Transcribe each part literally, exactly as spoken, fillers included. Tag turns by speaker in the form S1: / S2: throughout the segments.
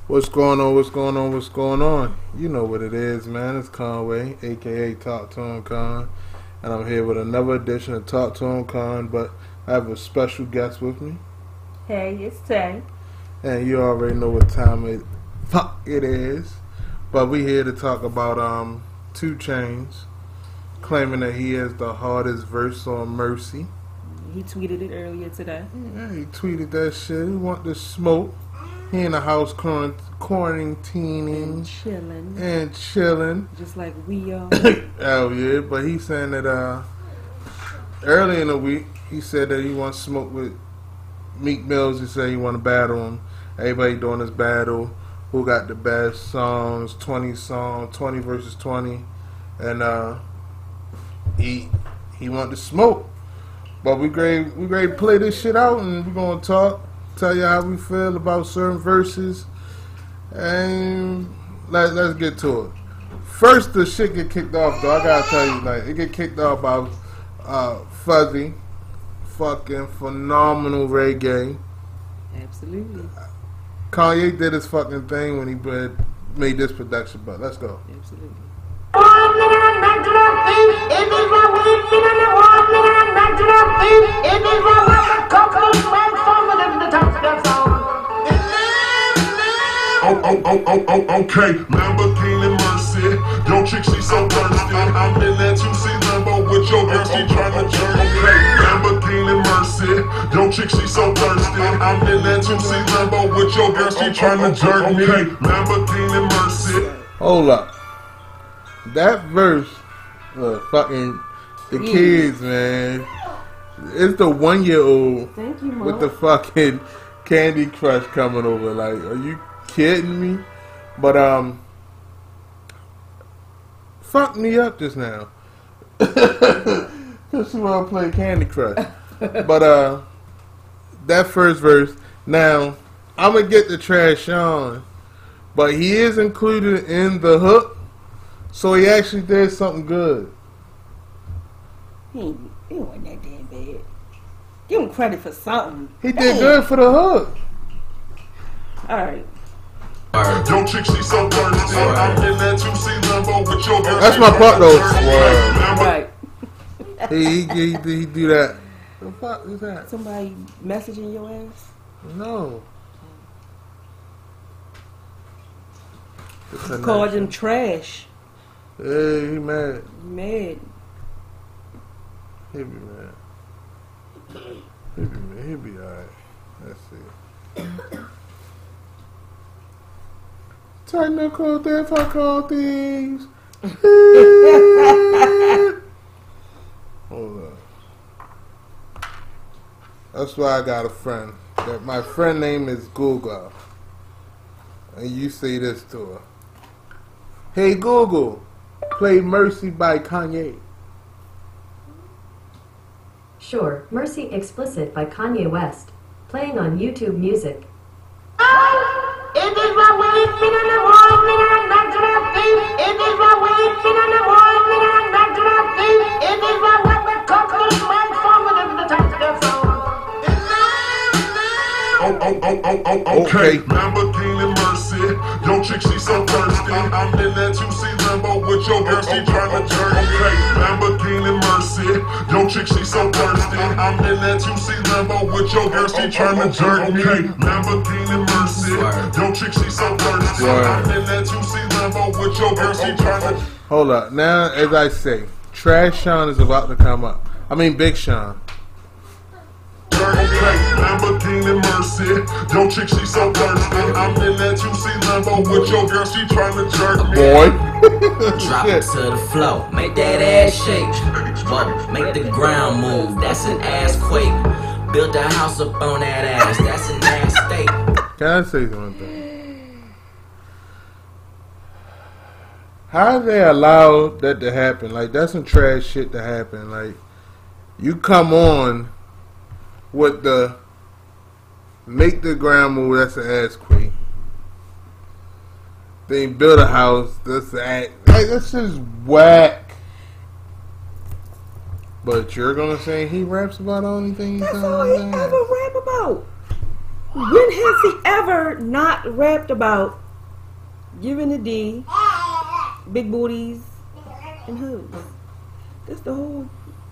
S1: What's going on? What's going on? What's going on? You know what it is, man. It's Conway, aka Talk to Him Con, and I'm here with another edition of Talk to Him Con. But I have a special guest with me.
S2: Hey, it's Tay.
S1: And you already know what time it fuck it is. But we here to talk about um two Chainz claiming that he has the hardest verse on Mercy.
S2: He tweeted it earlier today.
S1: Yeah, he tweeted that shit. He want to smoke. He in the house quarant- quarantining
S2: And chilling.
S1: and chilling.
S2: Just like we are.
S1: Oh yeah, but he's saying that uh, early in the week he said that he wants to smoke with Meek Mills. He said he want to battle him. Everybody doing this battle. Who got the best songs? Twenty songs, twenty versus twenty, and uh, he he want to smoke. But we great we great to play this shit out, and we gonna talk. Tell you how we feel about certain verses, and let, let's get to it. First, the shit get kicked off, though. I gotta tell you, like, it get kicked off by uh, Fuzzy, fucking phenomenal reggae.
S2: Absolutely.
S1: Kanye did his fucking thing when he made this production, but let's go.
S2: Absolutely.
S3: Oh, oh, oh, oh, oh, okay. Lamborghini Mercy. Yo, chick, she so thirsty. I'm in that two C Lambo with your girl, she tryna jerk. Okay. Lamborghini Mercy. Yo, chick, she so thirsty. I'm in that two C Lambo with your girl, she tryna jerk. Okay. Lamborghini Mercy.
S1: Hold up. That verse, uh, fucking, the kids, man. It's the one year old
S2: Thank you, Mom.
S1: with the fucking Candy Crush coming over. Like, are you kidding me? But um fuck me up just now. Cause she wanna play Candy Crush. But uh that first verse, now I'm gonna get the trash on, but he is included in the hook, so he actually did something good.
S2: He ain't, he wasn't that damn bad. Give him credit for something.
S1: He did
S2: Damn.
S1: good for the hook.
S2: Alright.
S3: Yo, chick, she so thirsty. I'm in that two C Lambo with your girl.
S1: That's
S3: she
S1: my
S3: tryna
S1: part, though.
S3: jerk.
S2: Right.
S1: he, he, he, he do that. The fuck is that?
S2: Somebody messaging your ass?
S1: No.
S2: Called him trash.
S1: Hey, he mad.
S2: Mad.
S1: He be mad. He be mad. He be alright. Let's see. Technical difficulties. Hold up. That's why I got a friend. That my friend name is Google. And you say this to her. Hey Google, play Mercy by Kanye.
S4: Sure, Mercy Explicit by Kanye West. Playing on YouTube Music.
S3: Oh, oh, oh, oh, oh, okay. Lamborghini Mercy. Yo, chick, she so thirsty. I'm in that two C Lambo with your girl, she tryna jerk. Okay. Lamborghini Mercy. Yo, chick, she so thirsty. I'm in that two C Lambo with your girl, she tryna jerk. Okay. Lamborghini Mercy. Yo, chick, she so thirsty. I'm in that two C Lambo with your girl, she tryna.
S1: Hold up. Now, as I say, Trash Sean is about to come up. I mean, Big Sean.
S3: Lamborghini Mercy. Yo, chick, she so thirsty. I'm in that two C Lambo with your girl, she tryna jerk me.
S1: Boy.
S5: Drop it to the floor, make that ass shake. Whoa, make the ground move, that's an ass quake. Build a house up on that ass, that's an ass state.
S1: Can I say something? How they allow that to happen? Like, that's some trash shit to happen. Like, you come on with the make the ground move, that's an ass queen. Then build a house, that's an ass. Like, that's just whack. But you're gonna say he raps about anything?
S2: That's all he ever rap about. When has he ever not rapped about giving a D, big booties, and hoods? That's the whole.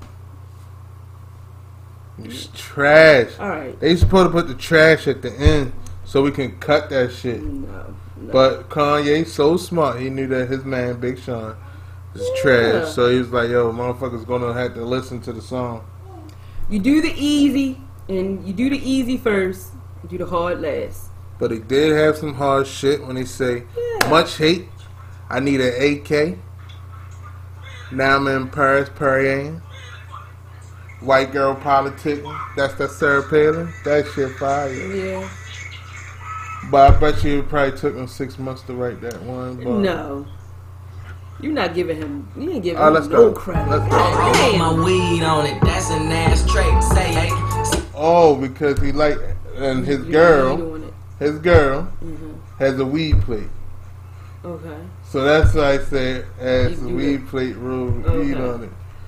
S1: It's trash.
S2: All right.
S1: They supposed to put the trash at the end so we can cut that shit.
S2: No, no.
S1: But Kanye so smart, he knew that his man Big Sean is
S2: Yeah.
S1: trash. So he was like, "Yo, motherfuckers gonna have to listen to the song."
S2: You do the easy, and you do the easy first. You do the hard last.
S1: But he did have some hard shit when he say,
S2: Yeah.
S1: "Much hate, I need an A K. Now I'm in Paris, Paris. White girl politicking. That's that Sarah Palin. That shit fire."
S2: Yeah.
S1: But I bet you it probably took him six months to write that one. But
S2: No. You're not giving him. You ain't giving
S1: Oh,
S2: him
S1: let's
S2: no
S1: go.
S2: credit.
S1: Let's go.
S5: Roll
S2: Damn.
S5: my weed on it, that's an ass trait. Say, hey.
S1: Oh, because he like, and his
S2: You- you
S1: girl,
S2: doing it.
S1: his girl
S2: Mhm.
S1: has a weed plate.
S2: Okay.
S1: So that's why I said has
S2: You
S1: a
S2: do
S1: weed
S2: that.
S1: plate room
S2: Okay.
S1: weed on it.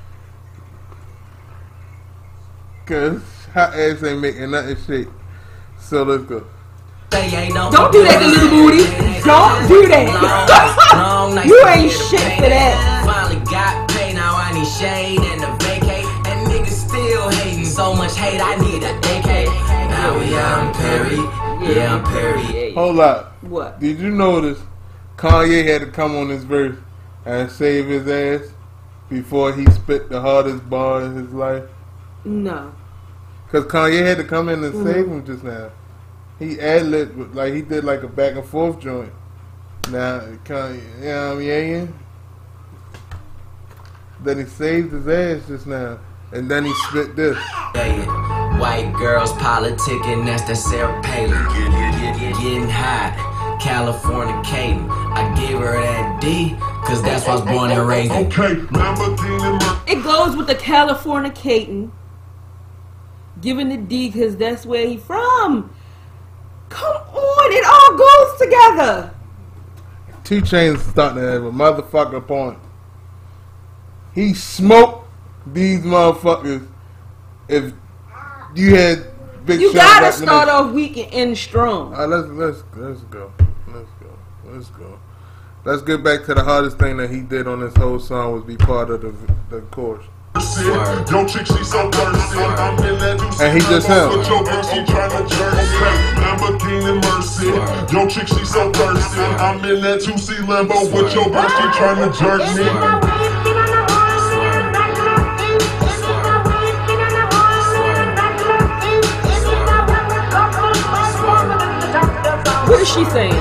S1: Cause hot ass ain't making nothing shake. So let's go.
S2: Don't do that to little booty. Don't do that. You ain't shit for that.
S5: Finally got paid, now I need shade and a vacate. And niggas still hating, so much hate, I need a A K. Now we out in Perry, yeah, I'm Perry.
S1: Hold up.
S2: What?
S1: Did you notice Kanye had to come on this verse and save his ass before he spit the hardest bar in his life?
S2: No.
S1: Cause Kanye had to come in and
S2: Mhm.
S1: save him just now. He ad-libbed, like he did like a back and forth joint. Now, Kanye, you know what I mean? Then he saved his ass just now. And then he spit this.
S5: Yeah, white girls politicking, that's that Sarah Palin. Getting high, Californicating. I give her that D, cause that's why I was born and raised in.
S3: Okay, Lamborghini Mercedes.
S2: It goes with the California Caton. Giving the D because that's where he from. Come on, it all goes together.
S1: Two Chainz starting to have a motherfucker point. He smoked these motherfuckers. If you had Big
S2: You
S1: Sean
S2: gotta
S1: rapping
S2: start
S1: this-
S2: off weak and end strong.
S1: All right, let's let's let's go. Let's go. Let's go. Let's get back to the hardest thing that he did on this whole song was be part of the the chorus.
S3: Yo, chick, she so thirsty. I'm in that juicy
S1: And he just
S3: Lambo
S1: him.
S3: with your girl, she tryna jerk me. Lamborghini Mercy. Yo, chick, she so thirsty. I'm in that juicy Lambo with your girl, she tryna jerk me.
S2: What is she saying?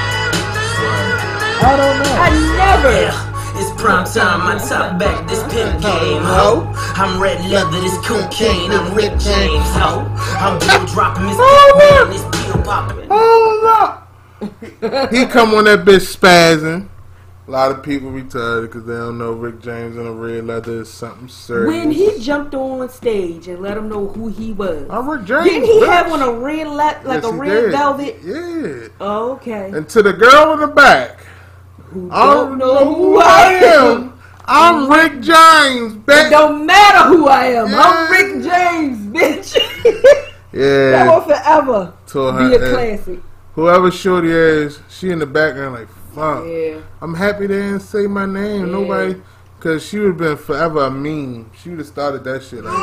S1: I don't know.
S2: I never.
S5: Yeah, it's prime time, my top back, this pimp game, ho. I'm red leather, this cocaine, I'm Rick James, ho. I'm bill dropping, this man, this pill popping.
S1: Hold up. He come on that bitch spazzing. A lot of people retarded because they don't know Rick James in a red leather is something serious.
S2: When he jumped on stage and let him know who he was.
S1: I'm Rick James.
S2: Didn't he
S1: bitch.
S2: have on a red le- like
S1: Yes,
S2: a
S1: he
S2: red
S1: did.
S2: velvet?
S1: Yeah.
S2: Oh, okay.
S1: And to the girl in the back,
S2: Who
S1: I
S2: don't know who I am.
S1: I'm Rick James,
S2: It
S1: bitch.
S2: don't matter who I am.
S1: Yeah.
S2: I'm Rick James, bitch. That
S1: Yeah.
S2: will forever
S1: Told
S2: be
S1: her,
S2: a
S1: uh,
S2: classic.
S1: whoever shorty is, she in the background like, fuck.
S2: Yeah.
S1: I'm happy they didn't say my name.
S2: Yeah.
S1: Nobody, because she would have been forever a meme. She would have started that shit. Like,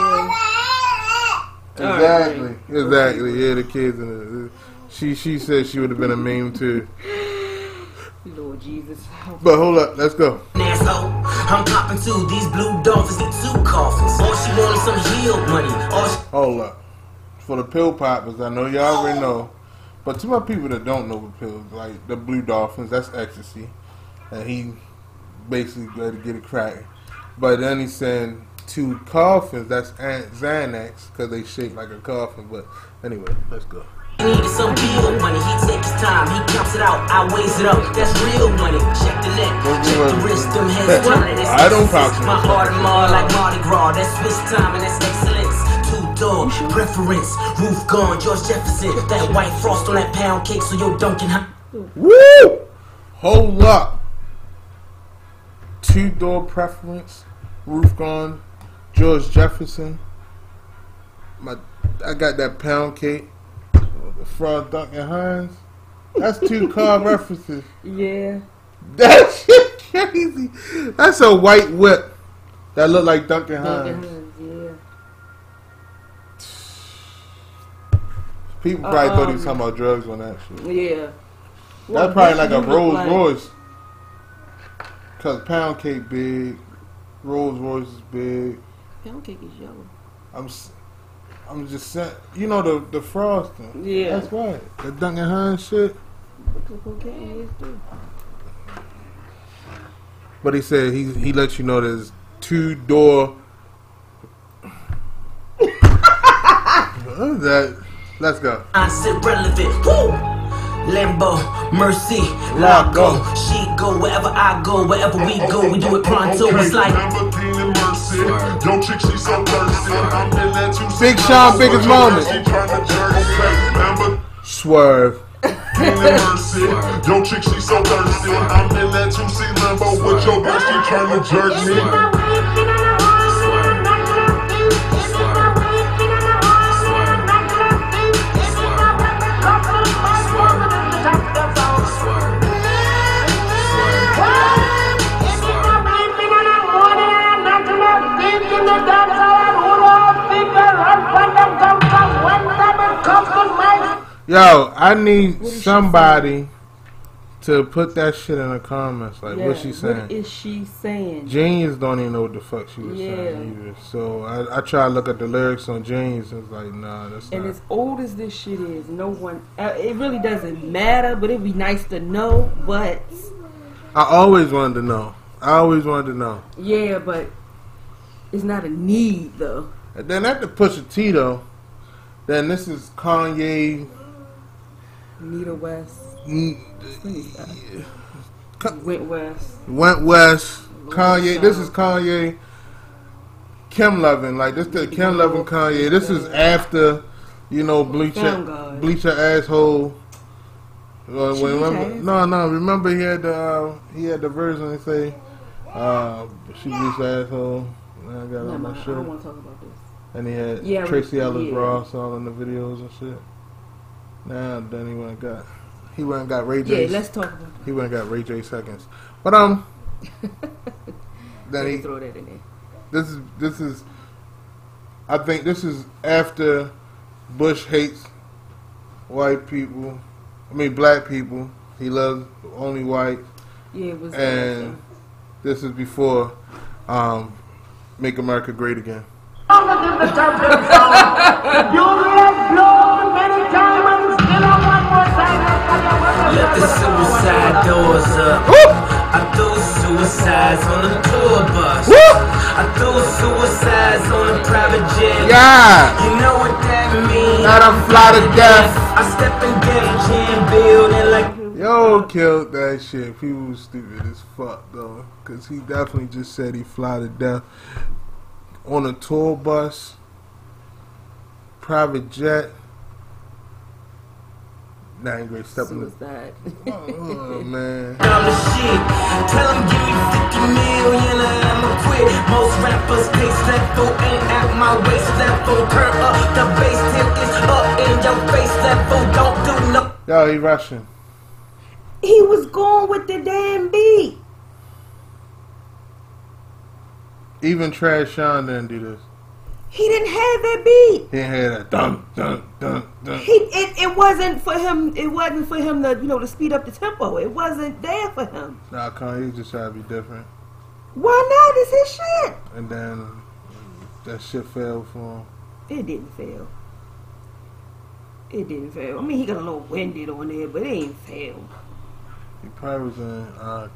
S1: exactly, exactly. Yeah, the kids in it. She she said she would have been a meme too.
S2: Lord Jesus.
S1: But hold up, let's go.
S5: Asshole, I'm popping too, these blue dolphins need two coffins. All she wanted some heel money, all she
S1: Hold up. For the pill poppers, I know y'all already know. But to my people that don't know the pills, like the Blue Dolphins, that's ecstasy. And he basically got to get it cracking. But then he's saying two coffins, that's An- Xanax, because they shape like a coffin. But anyway, let's go.
S5: needed some real money. He takes his time, he counts it out, I weighs it up. That's real money. Check the neck, check the wrist, them heads turning. It's
S1: I don't pop
S5: my heart and more like Mardi Gras. That's Swiss time and that's excellence. Two door preference, roof gone, George Jefferson. That white frost on that pound cake, so yo Dunkin' hot.
S1: Woo! Hold up. Two door preference, roof gone, George Jefferson. My, I got that pound cake. What the from Duncan Hines. That's two car references.
S2: Yeah.
S1: That shit crazy. That's a white whip that look like Duncan Hines.
S2: Duncan Hines, yeah.
S1: People probably
S2: Um,
S1: thought he was talking about drugs on that shit.
S2: Yeah.
S1: That's probably like a
S2: you look
S1: Rolls
S2: like-
S1: Royce. Cause pound cake big, Rolls Royce is big.
S2: Pound cake is yellow.
S1: I'm, s- I'm just saying. You know the the frosting.
S2: Yeah.
S1: That's right. The Duncan Hines shit.
S2: Look what cocaine is too.
S1: But he said he he lets you know there's two door. What is that? Let's go.
S5: I said relevant. Woo! Lambo, Mercy, Lago. She go wherever I go, wherever we go, we do it pronto. It's like
S3: Lamborghini Mercy. Yo, chick, she so thirsty. I'm in that two
S1: Big Sean, biggest moment.
S3: She tryna jerk. Okay, Lamborghini
S1: Swerve.
S3: Mercy. Yo, chick, she so thirsty. I'm in that two C Lambo with your bitch. She tryna jerk me.
S1: Yo, I need somebody to put that shit in the comments. Like,
S2: Yeah,
S1: what's she saying?
S2: What is she saying?
S1: Genius don't even know what the fuck she was
S2: Yeah.
S1: saying either. So I, I try to look at the lyrics on Genius and it's like, nah, that's
S2: And
S1: not.
S2: as old as this shit is, no one. Uh, it really doesn't matter, but it'd be nice to know. But
S1: I always wanted to know. I always wanted to know.
S2: yeah, but it's not a need though.
S1: And then after Pusha T though, then this is Kanye.
S2: Nita West,
S1: mm,
S2: Went West.
S1: Went West. Kanye.
S2: Sean.
S1: This is Kanye. Kim Lovin'. Like this, the Kim Lovin' Kanye. This is after, you know, bleach
S2: Found
S1: her,
S2: God.
S1: bleach her asshole. Uh,
S2: She
S1: when,
S2: bleached her
S1: remember,
S2: asshole?
S1: no, no. Remember he had the uh, he had the version that say, uh, "She bleached her asshole." And I got
S2: No,
S1: on
S2: no,
S1: my
S2: I
S1: shirt,
S2: don't want to talk about this.
S1: and he had
S2: Yeah,
S1: Tracy Ellis
S2: yeah.
S1: Ross all in the videos and shit. Now then he went and got he went and got Ray
S2: Yeah,
S1: J.
S2: let's talk about
S1: He went and got Ray J seconds, but um,
S2: that.
S1: then he
S2: throw that in there.
S1: this is this is I think this is after Bush hates white people. I mean black people. He loves only white,
S2: Yeah, it was.
S1: and
S2: uh,
S1: this is before um, Make America Great Again.
S5: left the suicide doors up. I threw suicides on the tour bus. I threw suicides on the private jet.
S1: Yeah,
S5: You know what that means?
S1: not a fly to death.
S5: I step in gauge and building like
S1: Yo, killed that shit. People was stupid as fuck though, cause he definitely just said he fly to death on a tour bus, private jet. That ain't great. Step in the.
S2: suicide.
S1: Oh man.
S5: I'm the shit. Tell them give me fifty million and I'ma quit. Most rappers pace that fool ain't at my waist. That fool turn up the bass till it's up in your face. That fool don't do no.
S1: Yo, he Russian.
S2: He was going with the damn beat.
S1: Even Trash Sean didn't do this.
S2: He didn't have that beat.
S1: He had a dun dun dun dun.
S2: He it, it wasn't for him. It wasn't for him to you know to speed up the tempo. It wasn't there for him.
S1: Nah, Kanye just tried to be different,
S2: Why not? It's his shit.
S1: and then that shit fell for him.
S2: It didn't fail. It didn't fail. I mean, he got a little winded on there, but it ain't fail.
S1: He probably was in uh,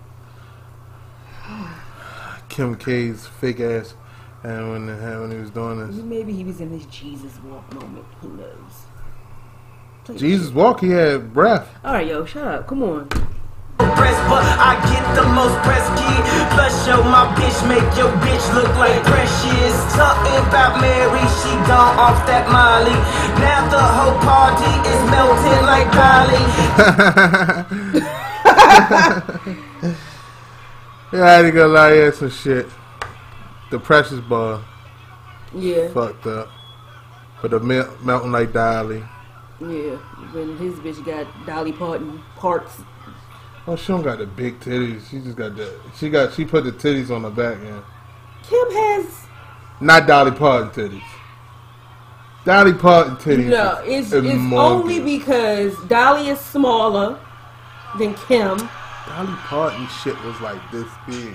S1: Kim K's fake ass, and when when he was doing this,
S2: Maybe he was in his Jesus walk moment. Who knows? Play
S1: Jesus walk, he had breath.
S2: All right, yo, shut up. Come on.
S5: Press, but I get the most press kid. Plus, show my bitch make your bitch look like precious. Talking about Mary, she gone off that Molly. Now the whole party is melting like Polly.
S1: Yeah, I had to go lie, he had some shit. The Precious Bar
S2: Yeah.
S1: fucked up, but the mel- melting like Dolly.
S2: Yeah, when his bitch got Dolly Parton parts.
S1: Oh, she don't got the big titties. She just got the. She got. She put the titties on the back end.
S2: Kim has.
S1: Not Dolly Parton titties. Dolly Parton titties.
S2: No, it's, it's only because Dolly is smaller than Kim.
S1: Dolly Parton shit was like this big.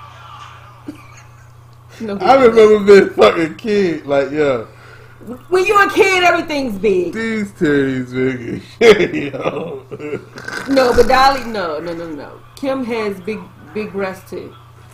S2: No,
S1: I remember being a fucking kid. Like, yo.
S2: When you're a kid, everything's big.
S1: These titties big as shit, yo.
S2: No, but Dolly, no, no, no, no. Kim has big, big breasts too.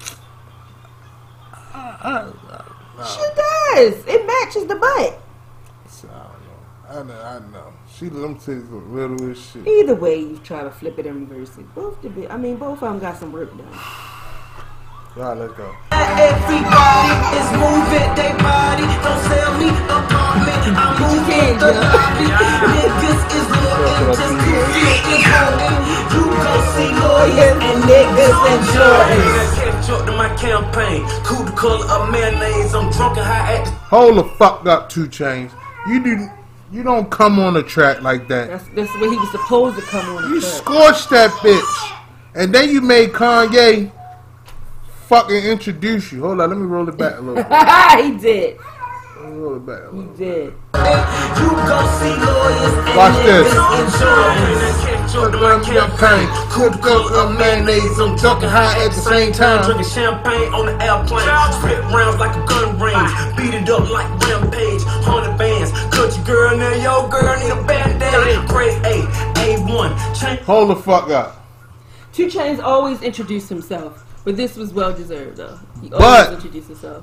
S1: I, I, I,
S2: She does. It matches the butt.
S1: I don't know. I know. I know. She them titties look little as shit.
S2: Either way, you try to flip it and reverse it. Both the bit. I mean, both of them got some work done.
S1: Alright, let's go.
S5: Everybody is moving their body. Don't sell me apartment. I'm moving the lobby. Niggas is looking just to fit in Jordan. You go see lawyers and niggas and Jordans. Catch up to my campaign. Cool the color of mayonnaise. I'm drunk and high at.
S1: Hold the fuck up, two Chainz. You do. You don't come on a track like that.
S2: That's that's where he was supposed to come on.
S1: You
S2: the track.
S1: scorched that bitch, and then you made Kanye fucking introduce you. Hold on, let me roll it back a little bit.
S2: He did.
S1: Let me roll it back a
S2: He
S1: little bit.
S2: did.
S5: You go see lawyers and
S1: Watch this.
S5: campaign. Cool cook of mayonnaise. I'm drunk and high at the same time. Drinking champagne on the airplane. Spit rounds like a gun range. Beat it up like Rampage. Hundred bands. Cut your girl now. Your girl need a band-aid. Grade A, A one. Change.
S1: Hold the fuck up.
S2: two Chainz always introduced himself, but this was well deserved though. He always
S1: But-
S2: introduced himself.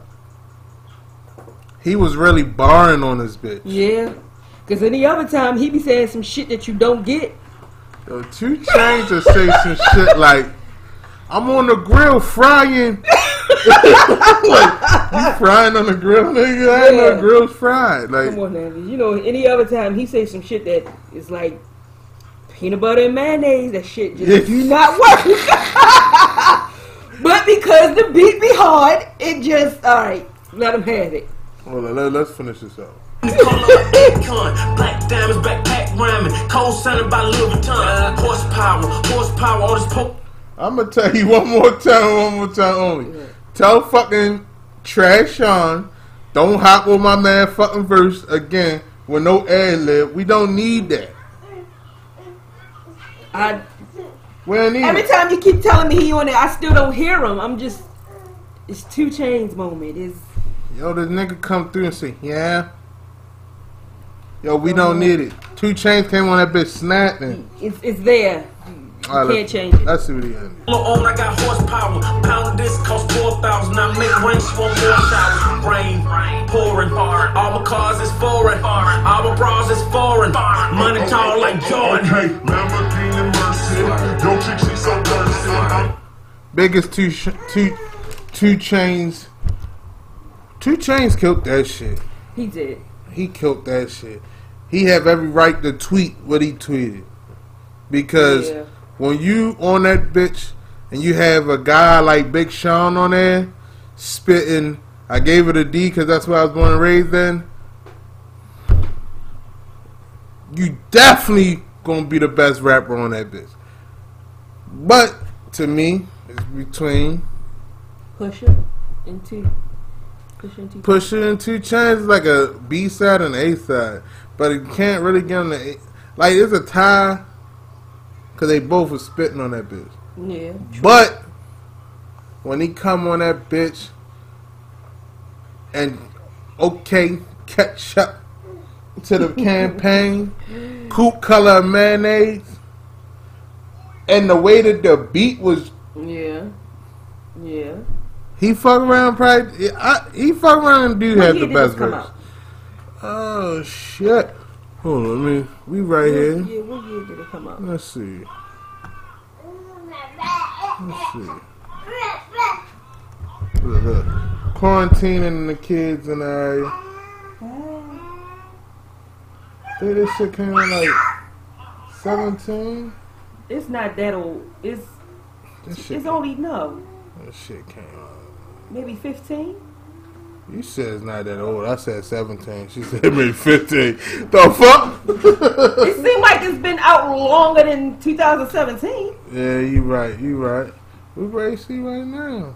S1: He was really barring on this bitch.
S2: Yeah, because any other time he be saying some shit that you don't get.
S1: Yo, two Chainz to say some shit like, "I'm on the grill frying." Like, you frying on the grill, nigga? I ain't know
S2: Yeah.
S1: the grill's fried. Like,
S2: Come on, Andy. You know, any other time he say some shit that is like peanut butter and mayonnaise. That shit just
S1: Yeah.
S2: do not work. But because the beat be hard, it just all right. Let him have it.
S1: hold on, let, let's finish this up.
S5: Black diamonds, backpack rhyming. Cold sounded by Louis Vuitton. Horsepower, horsepower, all this po-
S1: I'm gonna tell you one more time, one more time only.
S2: Yeah.
S1: Tell fucking Trash Sean, don't hop with my man fucking verse again with no ad lib. We don't need that.
S2: I
S1: We don't need
S2: every
S1: it.
S2: time you keep telling me he on it, I still don't hear him. I'm just it's two Chainz moment. Is
S1: Yo, this nigga come through and say, yeah. Yo, we don't need it. Two Chainz came on that bitch snapping.
S2: it's it's there. You
S1: All right,
S2: can't
S1: let's-
S2: change it.
S1: Let's see what he ended.
S5: on, I got horsepower. Pound of this cost four thousand. I make rain, she want more showers. Rain, pouring. All my cars is foreign. All my bras is foreign. Money tall like Jordan.
S3: Okay, Lamborghini Mercy. Yo, chick, she so thirsty. I'm
S1: Biggest two sh- two two Chainz. Two Chainz killed that shit.
S2: He did.
S1: He killed that shit. He have every right to tweet what he tweeted. Because
S2: Yeah.
S1: when you on that bitch and you have a guy like Big Sean on there spitting, I gave it a D because that's where I was born and raised in, you definitely gonna be the best rapper on that bitch. But to me, it's between
S2: Pusha into Pusha into
S1: Pusha and two Chainz is like a B side and A side, but it can't really get on the A. Like it's a tie because they both was spitting on that bitch.
S2: Yeah.
S1: But when he come on that bitch and okay catch up to the campaign, coupe color of mayonnaise, and the way that the beat was,
S2: Yeah. Yeah.
S1: he fuck around probably. I, he fuck around and do
S2: What
S1: have
S2: year
S1: the
S2: did this
S1: best
S2: come
S1: verse.
S2: out?
S1: Oh shit! Hold on, let me. We right here.
S2: Yeah, what year did it come out?
S1: Let's see. Let's see. Look, look. Quarantining the kids in the area. I think this shit came out like seventeen.
S2: It's not that old. It's
S1: This shit,
S2: it's only no,
S1: this shit came out.
S2: maybe fifteen.
S1: You said it's not that old. I said seventeen. She said maybe fifteen. The fuck?
S2: It seems like it's been out longer than two thousand seventeen.
S1: Yeah, you right. You right. We ready to see right now.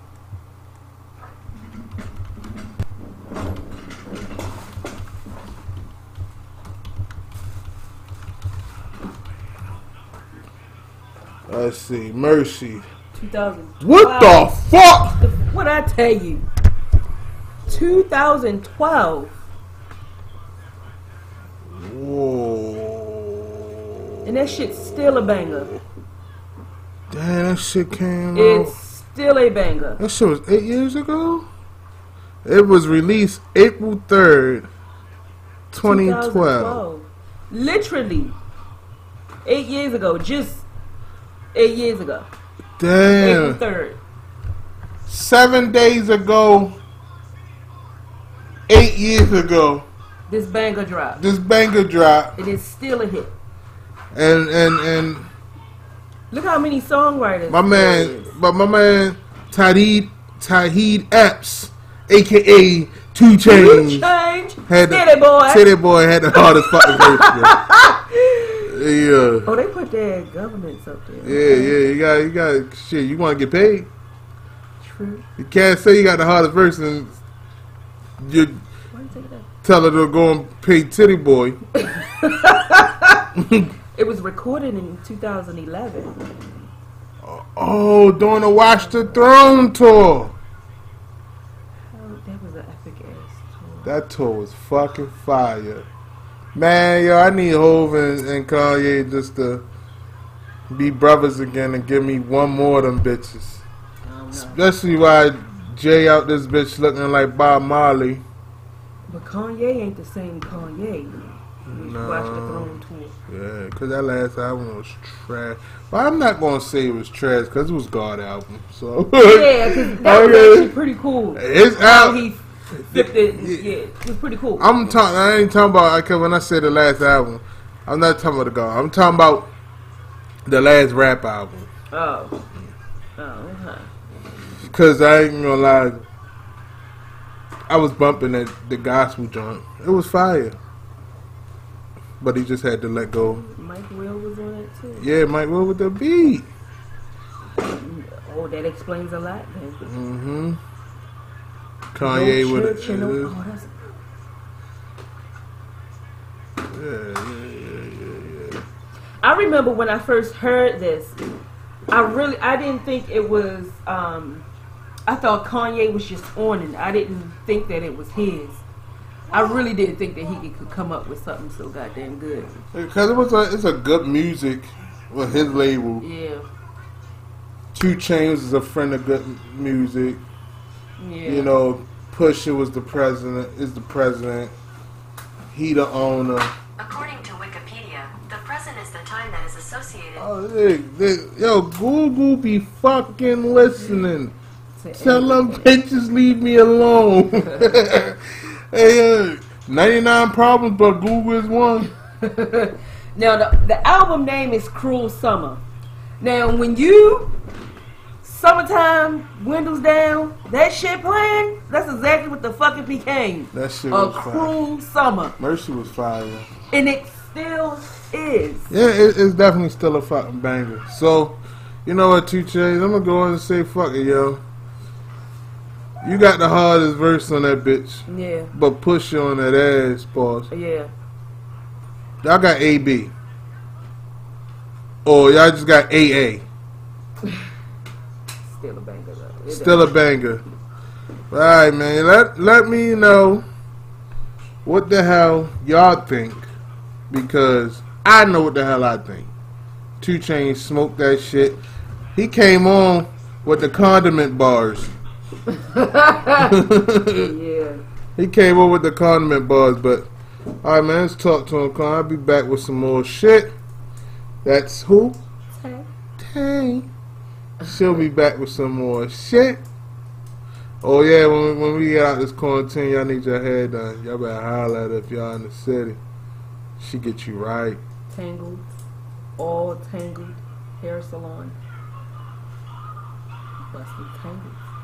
S1: Let's see. Mercy.
S2: two thousand.
S1: What the fuck?
S2: What'd I tell you? two thousand twelve.
S1: Whoa.
S2: And that shit's still a banger.
S1: Damn, that shit came
S2: It's
S1: out.
S2: still a banger.
S1: That shit was eight years ago? It was released April third, twenty twelve.
S2: twenty twelve. Literally. Eight years ago. Just eight years ago.
S1: Damn.
S2: April third.
S1: Seven days ago, eight years ago,
S2: This banger dropped.
S1: this banger dropped.
S2: It is still a hit.
S1: And, and, and
S2: Look how many songwriters.
S1: my
S2: there
S1: man,
S2: is.
S1: but my man, Tahid, Tahid Epps, a k a. Two
S2: Two
S1: Chainz,
S2: Change.
S1: had the,
S2: City Boy.
S1: City Boy had the hardest fucking verse, bro. Yeah.
S2: Oh, they put their governments up there.
S1: Yeah, yeah, you got, you got, shit, you want to get paid.
S2: True.
S1: You can't say you got the hardest verse and you
S2: Why you take that?
S1: tell her to go and pay Titty Boy.
S2: It was recorded in two thousand eleven.
S1: Oh, doing the Watch the Throne tour.
S2: Oh, that was an epic ass tour.
S1: That tour was fucking fire. Man, yo, I need Hov and, and Kanye just to be brothers again and give me one more of them bitches.
S2: I don't know.
S1: Especially why Jay out this bitch looking like Bob Marley.
S2: But Kanye ain't the same Kanye.
S1: No.
S2: Watch the Throne tour.
S1: Yeah, because that last album was trash. But I'm not going to say it was trash because it was God album. So
S2: Yeah, because that was
S1: Okay.
S2: actually pretty cool.
S1: It's
S2: How
S1: out.
S2: he flipped it. Yeah, it was pretty cool.
S1: I'm talking. I ain't talking about. Cause when I say the last album, I'm not talking about the God. I'm talking about the last rap album.
S2: Oh. Oh, okay.
S1: Cause I ain't gonna lie, I was bumping at the gospel joint. It was fire, but he just had to let go.
S2: Mike Will was on it too.
S1: Yeah, Mike Will with the beat.
S2: Oh, that explains a lot then.
S1: Mm-hmm. Kanye
S2: No
S1: with
S2: church
S1: it.
S2: and no- oh, that's-
S1: Yeah, yeah, yeah, yeah, yeah.
S2: I remember when I first heard this, I really, I didn't think it was, um, I thought Kanye was just on it. I didn't think that it was his. I really didn't think that he could come up with something so goddamn good.
S1: Because it was a, it's a good music with his label.
S2: Yeah.
S1: Two Chainz is a friend of good music.
S2: Yeah.
S1: You know, Pusha was the president, is the president. He the owner.
S4: According to Wikipedia, the present is the time that is associated.
S1: Oh, they, they, yo, Google be fucking listening.
S2: To
S1: Tell them
S2: everything.
S1: bitches leave me alone. Hey, uh, ninety-nine problems, but Google is one.
S2: Now, the, the album name is Cruel Summer. Now, when you, summertime, windows down, that shit playing, that's exactly what the fuck it became.
S1: That shit
S2: A
S1: was fire.
S2: Cruel Summer.
S1: Mercy was fire.
S2: And it still is.
S1: Yeah, it, it's definitely still a fucking banger. So, you know what, two Chainz, I'm gonna go in and say fuck it, yo. You got the hardest verse on that bitch,
S2: Yeah,
S1: but push you on that ass, pause.
S2: yeah.
S1: Y'all got A B. Or y'all just got A A.
S2: Still a banger though. It
S1: Still a banger. Alright, man. Let, let me know what the hell y'all think. Because I know what the hell I think. two Chainz smoked that shit. He came on with the condiment bars.
S2: Yeah.
S1: He came on with the condiment bars, but alright, man, let's talk to him. Con. I'll be back with some more shit. That's who?
S2: Tay.
S1: Tay. She'll be back with some more shit. Oh yeah, when, when we get out this quarantine, y'all need your hair done. Y'all better holler at her if y'all in the city. She get you right.
S2: Tangled. All tangled. Hair salon. Busted tangled.